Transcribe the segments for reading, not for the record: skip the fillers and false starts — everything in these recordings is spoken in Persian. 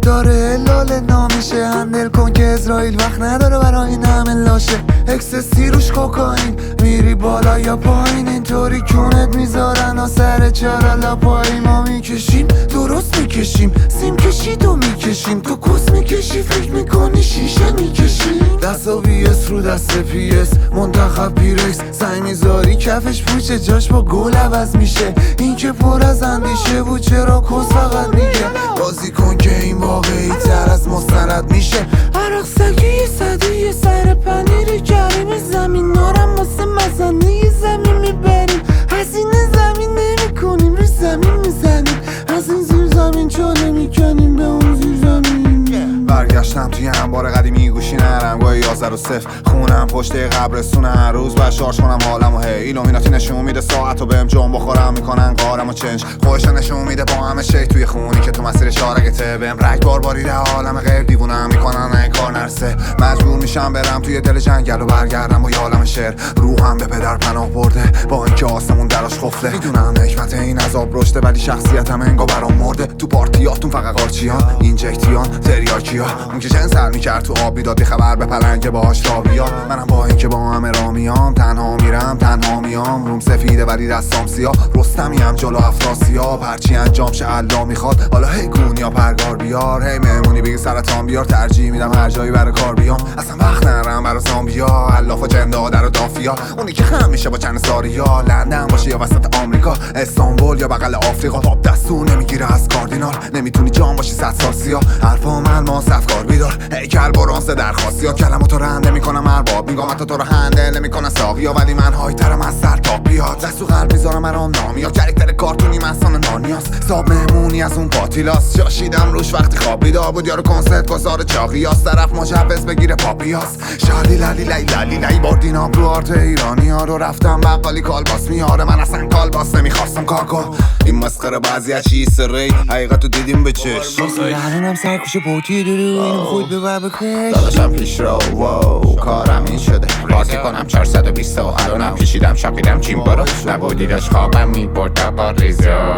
داره لاله نامیشه. هندل کن که اسرائیل وقت نداره برای این همه لاشه. اکسسی روش کوکائین، میری بالا یا پایین اینطوری کونت میذارن و سر چرا لاپایی. ما میکشیم درست میکشیم، سیم کشید و میکشیم. تو کس میکشی فکر میکنی شیشه میکشیم. دست و بیس رو دست پیس منتخب پیرکس، سعی میذاری کفش پوچه جاش با گل عوض میشه. این که پر از اندیشه بود چرا کس فقط میگه. بازی کن که این واقعی تر از مستند میشه. عرق سگی صدی سر پنیر کریم، زمین نارم واسه مزنه زمین میبریم. هزینه زمین نمی کنیم رو زمین میزنیم. از این زیر زمین چاله میکنیم به اون زیر زمین. برگشتم توی انبار قدیمی گوشی نرم گوه 11 و 0 خونم پشت قبرستون. هر روز باید شارژ کنم حالم و هی ایلومیناتی نشون میده ساعت و بهم جون بخورم میکنن قارم و چنج. خودش نشون میده با همه شیک توی خونی که تو مسیر شارگته. بهم رگبار باریده عالم غیر دیوونم میکنن این کار نرسه. مجبور میشم برم توی دل جنگل و برگردم با یالم شعر. روحم به پدر پناه برده با اینکه آسمون دراش خفته. میدونم حکمت این عذاب رشته ولی شخصیتم انگار برام مرده. تو پارتیاتون فقط قارچیان اینجکتیان تریاکیا. اون که جن سر میکرد تو آب میداد خبر به پلنگ باهاش را بیا. منم با اینکه با همه را میام تنها میرم تنها میام. روم سفیده ولی دستام سیاه، رستمیم جلو افراسیاب. هرچی انجام شه الله میخواد حالا هی گون یا پرگار بیار. هی مهمونی بگی سرطان بیار، ترجیح میدم هر جایی برای کار بیام. اصلا وقت نرم برای زامبیا، الاف و جندادر و دافیا. اونی که خم میشه با چند ساریا، لندن باشه یا وسط آمریکا، استانبول یا بغل آفریقا. پاپ دستور نمیگیره از کاردینال، نمیتونی جام باشی 100 سال سیا. حرفام الماس افکار بیدار، هیکل برانس درخواستیا. کلماتو رنده میکنم ارباب، میگم حتی تو رو هندل نمیکنن ساقیا. ولی من هایترم از سر تا بیاد، دست تو قلب میذارم مرام نامیاد. کرکتر کارتونی محسان نانیاس، صاحب مهمونی از اون پاتیلاس. جاشیدم روش وقتی خواب بیدار بود، یارو کنسرت گذار چاقیاس. طرف مجوز بگیره پاپیاس. شالی لالی لای لالی لای بردینام رو آرت ایرانی ها رو. رفتم بقالی کالباس میاره، من اصلا کالباس نمیخواستم کاکو. این مسخره بعضی از چیز ری حقیقتو دیدیم به چشم. الانم سرکوش پوتی دارو اینو خود ببر بکش. داداشم پیش رو واو کارم این شده. بازی کنم 420 و الانم پیشیدم شاقیدم چیم برو. نبودی داشت خوابم میبرد با ریزا.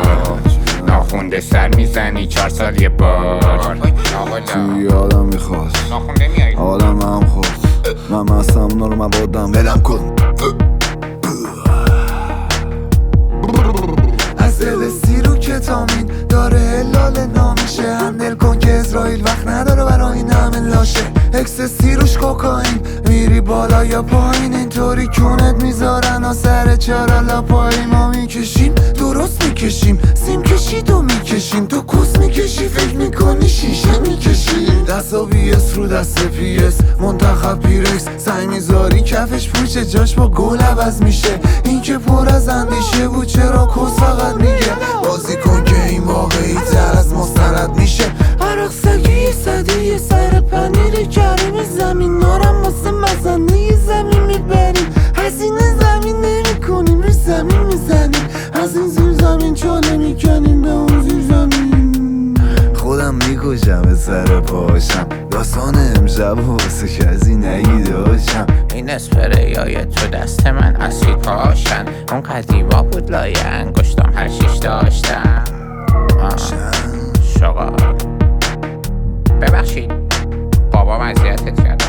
ناخونده سر میزنی 4 سال یه بار. توی آدم میخواست آدم هم خواست. من مستم اونا رو مبادم بلم کن. از دل سیرو کتامین داره لاله نامیشه. هندل کن که اسرائیل وقت نداره برای این همه لاشه. اکسسی روش کوکائین، میری بالا یا پایین اینطوری کونت میذارن و سر چرا لاپایی. ما میکشیم درست میکشیم، سیم کشید و میکشیم. تو کس میکشی فکر میکنی شیشه میکشیم. دست و بیس رو دست پیس منتخب پیرکس، سعی میذاری کفش پوچه جاش با گل عوض میشه. این که پر از اندیشه بود چرا کس فقط میگه. بازی کن که این واقعی تر از مستند میشه. عرق سگی صدی سر پنیر کریم، زمین نارم واسه مزنه زمین میبریم. هزینه زمین نمی کنیم رو زمین میزنیم. از این زیر زمین چاله میکنیم به اون زیر زمین. خودم میکشم به سر پاشم، داستان امشب واسه کسی نگیداشم. این اسپریای تو دست من اسید پاشن. اون قدیما بود لای انگشتم هر شیش داشتم. شغال ببخشید بابام اذیتت کرد.